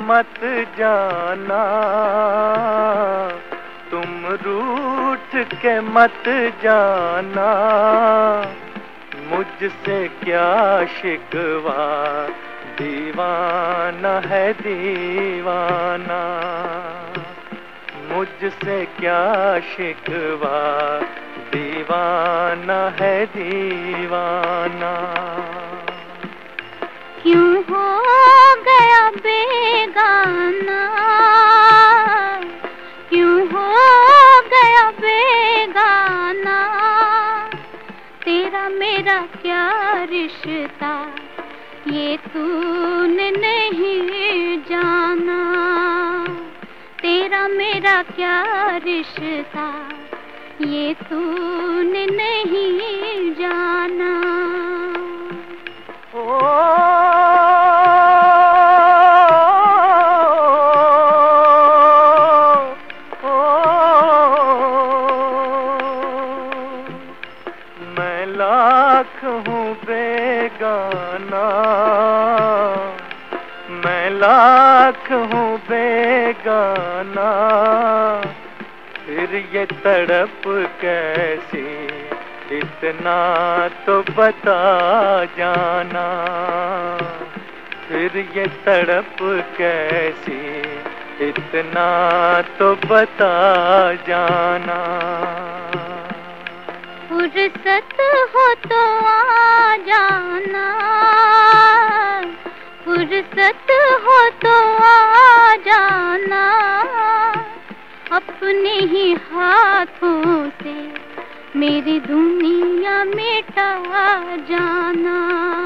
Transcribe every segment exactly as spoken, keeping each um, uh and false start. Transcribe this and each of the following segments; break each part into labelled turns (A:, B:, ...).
A: मत जाना, तुम रूठ के मत जाना, मुझसे क्या शिकवा, दीवाना है दीवाना, मुझसे क्या शिकवा, दीवाना है दीवाना।
B: क्यों हो गया बेगाना, क्यों हो गया बेगाना, तेरा मेरा क्या रिश्ता ये तूने नहीं जाना, तेरा मेरा क्या रिश्ता ये तूने नहीं जाना।
A: ओ मैं लाख हूँ बेगाना, मैं लाख हूँ बेगाना, फिर ये तड़प कैसी, इतना तो बता जाना, फिर ये तड़प कैसी, इतना तो बता जाना।
B: फुर्सत हो तो आ जाना, फुर्सत हो तो आ जाना, अपने ही हाथों से मेरी दुनिया मिटा जाना,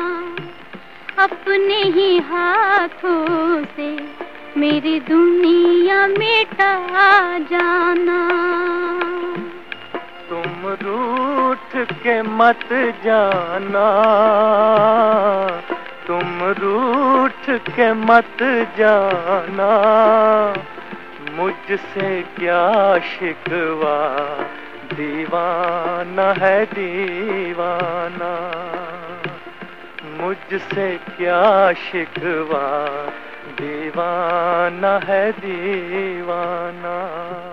B: अपने ही हाथों से मेरी दुनिया मिटा जाना।
A: तुम रूठ के मत जाना, तुम रूठ के मत जाना, मुझसे क्या शिकवा, दीवाना है दीवाना, मुझसे क्या शिकवा, दीवाना है दीवाना।